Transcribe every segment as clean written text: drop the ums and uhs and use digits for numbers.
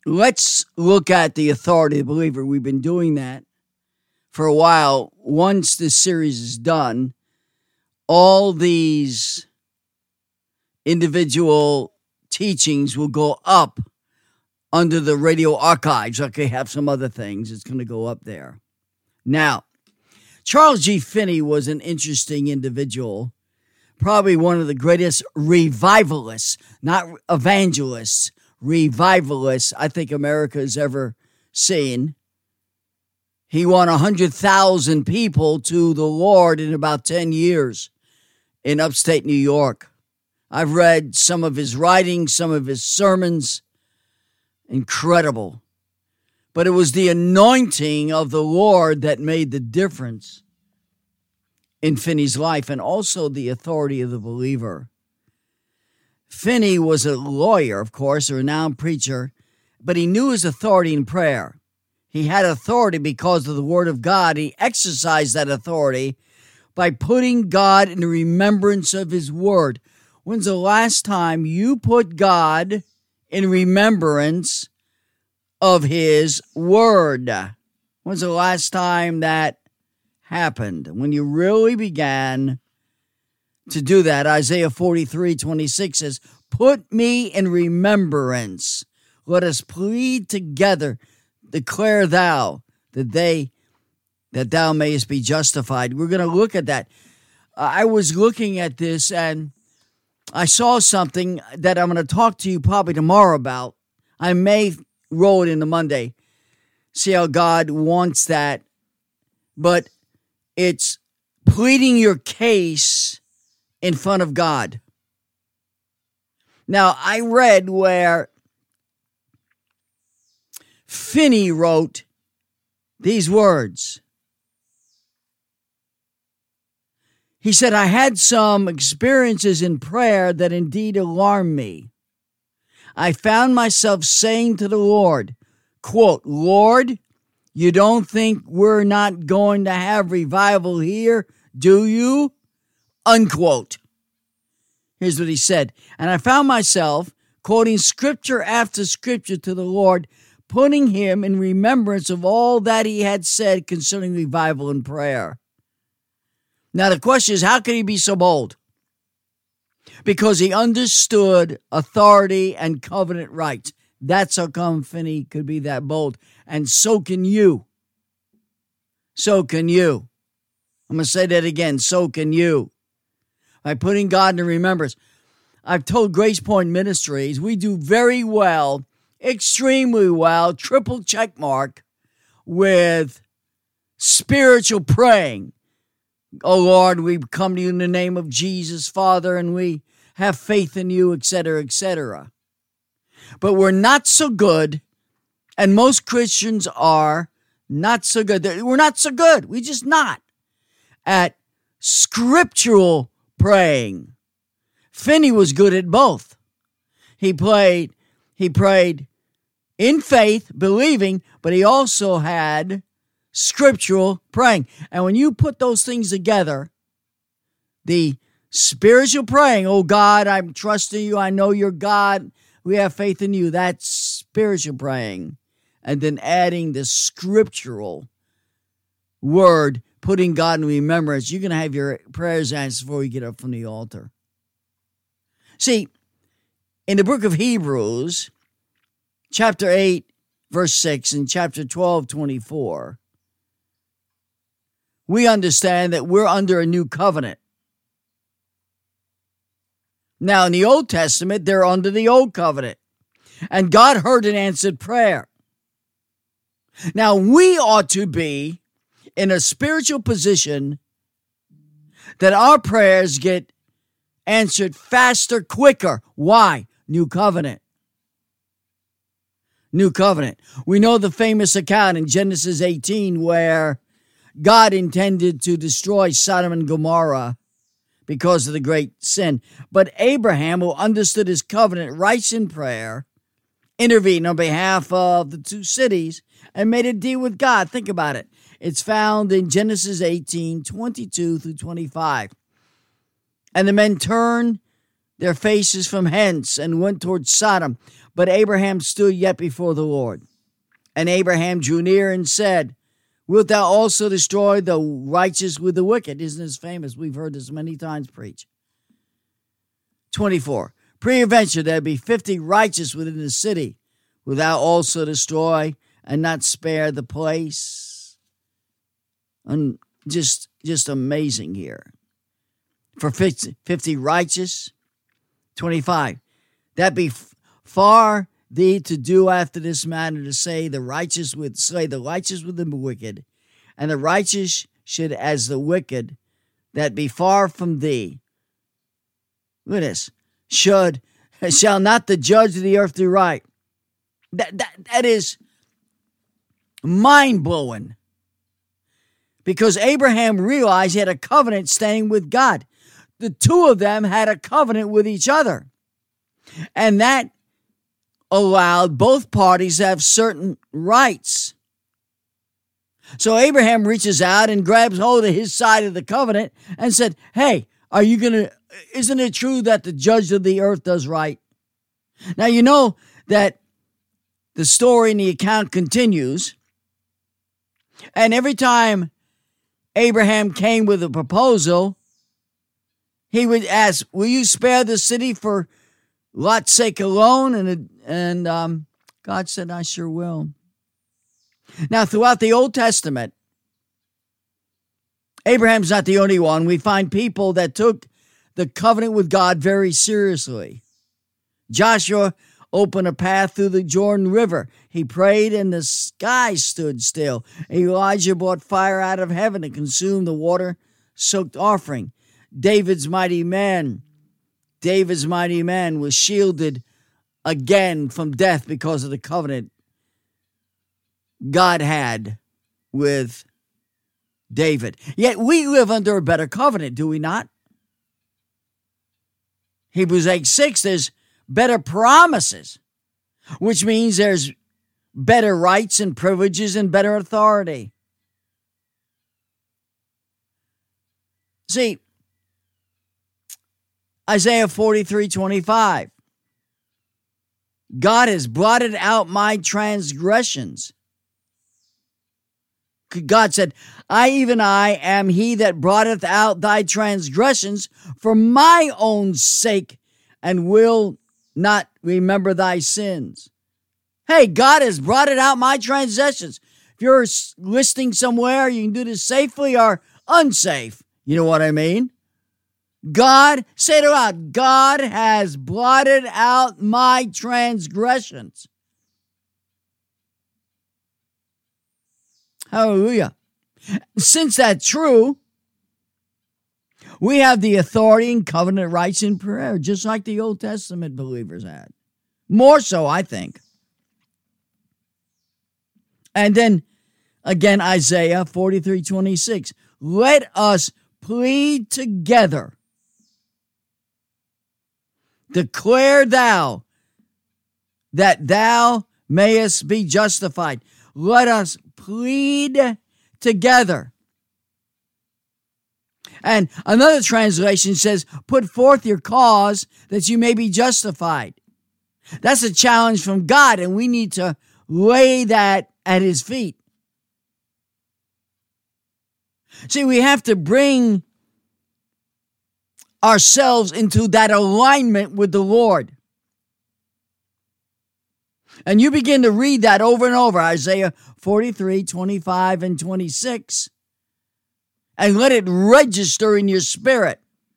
let's look at the authority of the believer. We've been doing that for a while. Once this series is done, all these individual teachings will go up under the radio archives. Okay, have some other things. It's going to go up there. Now, Charles G. Finney was an interesting individual, probably one of the greatest revivalists, not evangelists, revivalists I think America has ever seen. He won 100,000 people to the Lord in about 10 years in upstate New York. I've read some of his writings, some of his sermons. Incredible. But it was the anointing of the Lord that made the difference in Finney's life, and also the authority of the believer. Finney was a lawyer, of course, a renowned preacher, but he knew his authority in prayer. He had authority because of the Word of God. He exercised that authority by putting God in remembrance of His Word. When's the last time you put God in remembrance of His Word? When's the last time that happened? When you really began to do that. Isaiah 43:26 says, "Put me in remembrance. Let us plead together. Declare thou that thou mayest be justified." We're going to look at that. I was looking at this and I saw something that I'm going to talk to you probably tomorrow about. I may roll it into Monday. See how God wants that. But it's pleading your case in front of God. Now, I read where Finney wrote these words. He said, "I had some experiences in prayer that indeed alarmed me. I found myself saying to the Lord, quote, 'Lord, you don't think we're not going to have revival here, do you?' Unquote." Here's what he said. "And I found myself quoting scripture after scripture to the Lord, putting Him in remembrance of all that He had said concerning revival and prayer." Now the question is, how could he be so bold? Because he understood authority and covenant rights. That's how come Finney could be that bold. And so can you. So can you. I'm going to say that again. So can you. By putting God in remembrance. I've told Grace Point Ministries, we do very well, extremely well, triple check mark with spiritual praying. Oh Lord, we come to you in the name of Jesus, Father, and we have faith in you, etc., etc. But we're not so good, and most Christians are not so good. We're not so good. We're just not at scriptural praying. Finney was good at both. He prayed in faith, believing, but he also had scriptural praying. And when you put those things together, the spiritual praying, oh God, I'm trusting you, I know you're God, we have faith in you, that's spiritual praying. And then adding the scriptural word, putting God in remembrance, you're going to have your prayers answered before you get up from the altar. See, in the book of Hebrews, chapter 8, verse 6, and chapter 12, 24, we understand that we're under a new covenant. Now, in the Old Testament, they're under the old covenant. And God heard and answered prayer. Now, we ought to be in a spiritual position that our prayers get answered faster, quicker. Why? New covenant. New covenant. We know the famous account in Genesis 18 where God intended to destroy Sodom and Gomorrah because of the great sin. But Abraham, who understood his covenant rights in prayer, intervened on behalf of the two cities and made a deal with God. Think about it. It's found in Genesis 18, 22 through 25. And the men turned their faces from hence and went towards Sodom. But Abraham stood yet before the Lord. And Abraham drew near and said, Wilt thou also destroy the righteous with the wicked? Isn't this famous? We've heard this many times preached. 24. Peradventure there be 50 righteous within the city. Wilt thou also destroy and not spare the place? And just amazing here. For 50 righteous. 25. That be far thee to do after this manner, to say the righteous would slay the righteous with the wicked, and the righteous should as the wicked, that be far from thee. Look at this. Shall not the judge of the earth do right? That is mind-blowing. Because Abraham realized he had a covenant standing with God. The two of them had a covenant with each other. And that allowed both parties to have certain rights. So Abraham reaches out and grabs hold of his side of the covenant and said, hey, isn't it true that the judge of the earth does right? Now, you know that the story and the account continues. And every time Abraham came with a proposal, he would ask, will you spare the city for Lot's sake alone? And God said, I sure will. Now, throughout the Old Testament, Abraham's not the only one. We find people that took the covenant with God very seriously. Joshua opened a path through the Jordan River. He prayed and the sky stood still. Elijah brought fire out of heaven to consume the water-soaked offering. David's mighty man was shielded again from death because of the covenant God had with David. Yet we live under a better covenant, do we not? Hebrews 8:6, there's better promises, which means there's better rights and privileges and better authority. See, Isaiah 43:25. God has blotted out my transgressions. God said, I am he that blotteth out thy transgressions for my own sake, and will not remember thy sins. Hey, God has blotted out my transgressions. If you're listening somewhere, you can do this safely or unsafe. You know what I mean? God, say it aloud, God has blotted out my transgressions. Hallelujah. Since that's true, we have the authority and covenant rights in prayer, just like the Old Testament believers had. More so, I think. And then, again, Isaiah 43:26. Let us plead together. Declare thou that thou mayest be justified. Let us plead together. And another translation says, put forth your cause that you may be justified. That's a challenge from God, and we need to lay that at his feet. See, we have to bring ourselves into that alignment with the Lord. And you begin to read that over and over, Isaiah 43:25 and 26, and let it register in your spirit.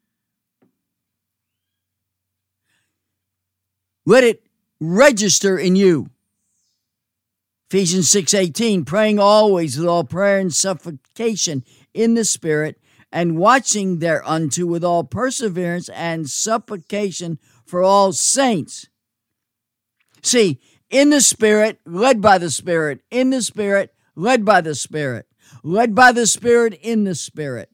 Let it register in you. Ephesians 6:18, praying always with all prayer and supplication in the Spirit, and watching thereunto with all perseverance and supplication for all saints. See, in the Spirit, led by the Spirit, in the Spirit, led by the Spirit, led by the Spirit, in the Spirit.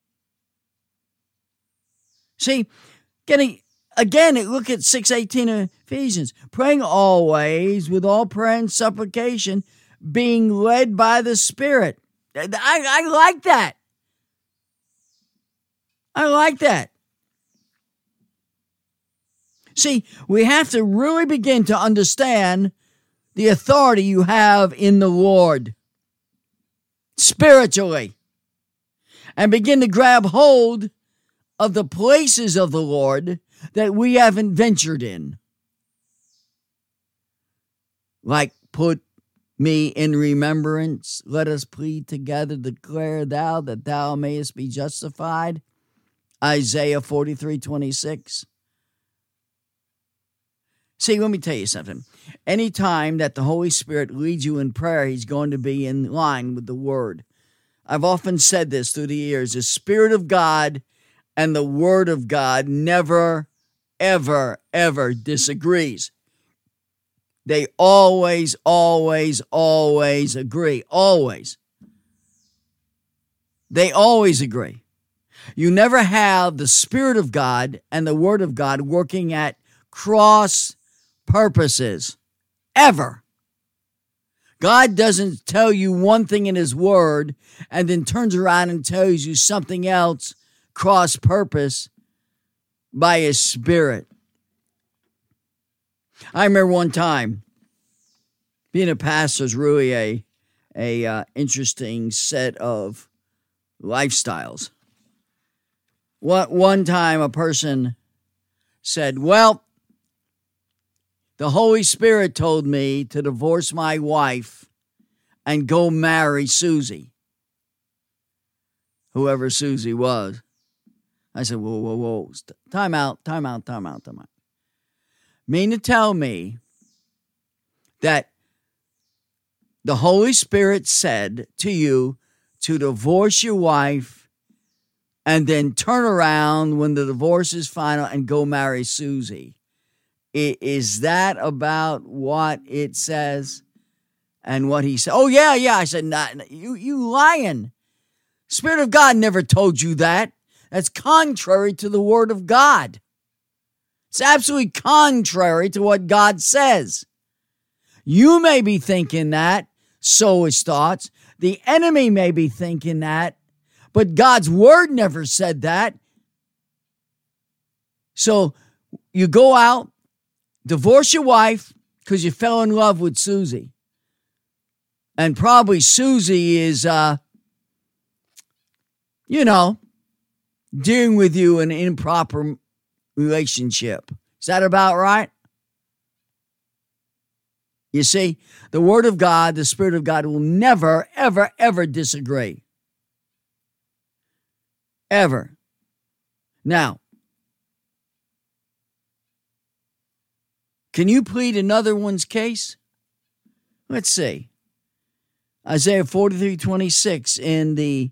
See, again, look at 6:18 of Ephesians, praying always with all prayer and supplication, being led by the Spirit. I like that. I like that. See, we have to really begin to understand the authority you have in the Lord spiritually, and begin to grab hold of the places of the Lord that we haven't ventured in. Like, put me in remembrance. Let us plead together, declare thou that thou mayest be justified. Isaiah 43:26. See, let me tell you something. Anytime that the Holy Spirit leads you in prayer, he's going to be in line with the Word. I've often said this through the years. The Spirit of God and the Word of God never, ever, ever disagrees. They always, always, always agree. Always. They always agree. You never have the Spirit of God and the Word of God working at cross purposes. Ever. God doesn't tell you one thing in his word and then turns around and tells you something else cross purpose by his Spirit. I remember one time, being a pastor is really a interesting set of lifestyles. One time a person said, well, the Holy Spirit told me to divorce my wife and go marry Susie, whoever Susie was. I said, whoa. Time out. Mean to tell me that the Holy Spirit said to you to divorce your wife and then turn around when the divorce is final and go marry Susie? Is that about what it says and what he said? Oh, yeah. I said, nah, you lying. Spirit of God never told you that. That's contrary to the Word of God. It's absolutely contrary to what God says. You may be thinking that, soulish thoughts. The enemy may be thinking that, but God's Word never said that. So you go out, divorce your wife because you fell in love with Susie. And probably Susie is, dealing with you in an improper relationship. Is that about right? You see, the Word of God, the Spirit of God will never, ever, ever disagree. Ever. Now, can you plead another one's case? Let's see. Isaiah 43:26 in the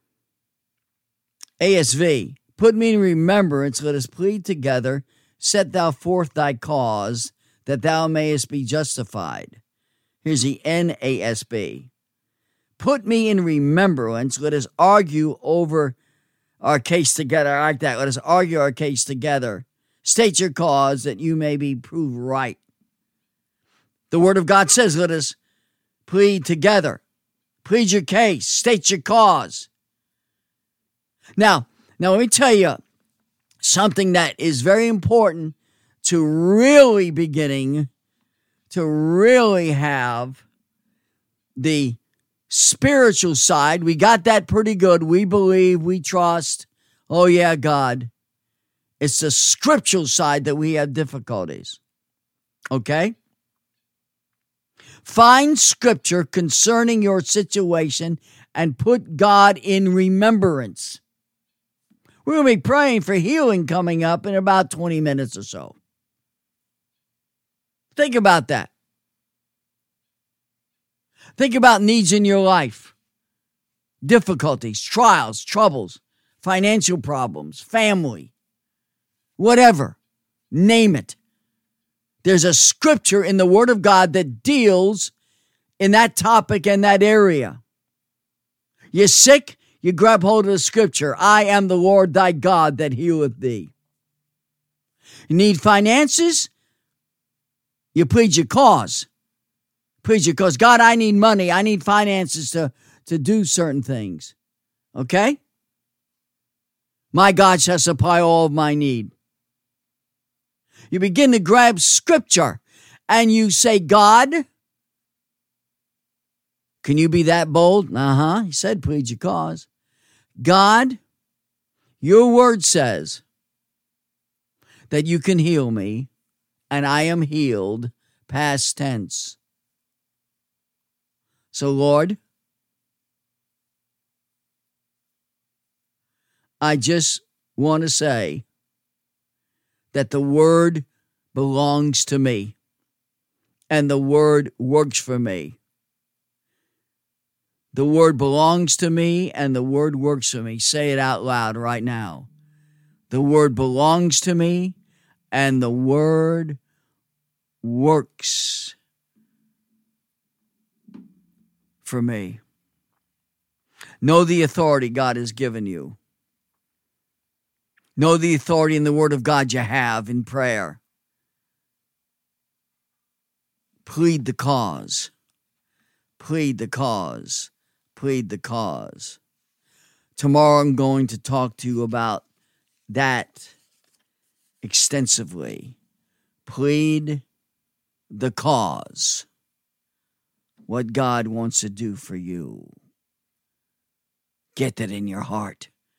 ASV. Put me in remembrance, let us plead together. Set thou forth thy cause, that thou mayest be justified. Here's the NASB. Put me in remembrance, let us argue over our case together. I like that. Let us argue our case together. State your cause that you may be proved right. The Word of God says, let us plead together. Plead your case. State your cause. Now let me tell you something that is very important to really beginning to really have the spiritual side. We got that pretty good. We believe, we trust. Oh yeah, God. It's the scriptural side that we have difficulties. Okay? Find scripture concerning your situation and put God in remembrance. We're going to be praying for healing coming up in about 20 minutes or so. Think about that. Think about needs in your life. Difficulties, trials, troubles, financial problems, family, whatever. Name it. There's a scripture in the Word of God that deals in that topic and that area. You're sick? You grab hold of the scripture. I am the Lord thy God that healeth thee. You need finances? You plead your cause. Plead your cause. God, I need money. I need finances to do certain things. Okay? My God shall supply all of my need. You begin to grab scripture and you say, God, can you be that bold? He said, plead your cause. God, your word says that you can heal me, and I am healed, past tense. So, Lord, I just want to say that the word belongs to me, and the word works for me. The word belongs to me, and the word works for me. Say it out loud right now. The word belongs to me, and the word works for me. Know the authority God has given you. Know the authority in the word of God you have in prayer. Plead the cause. Plead the cause. Plead the cause. Tomorrow I'm going to talk to you about that extensively. Plead the cause. What God wants to do for you. Get that in your heart.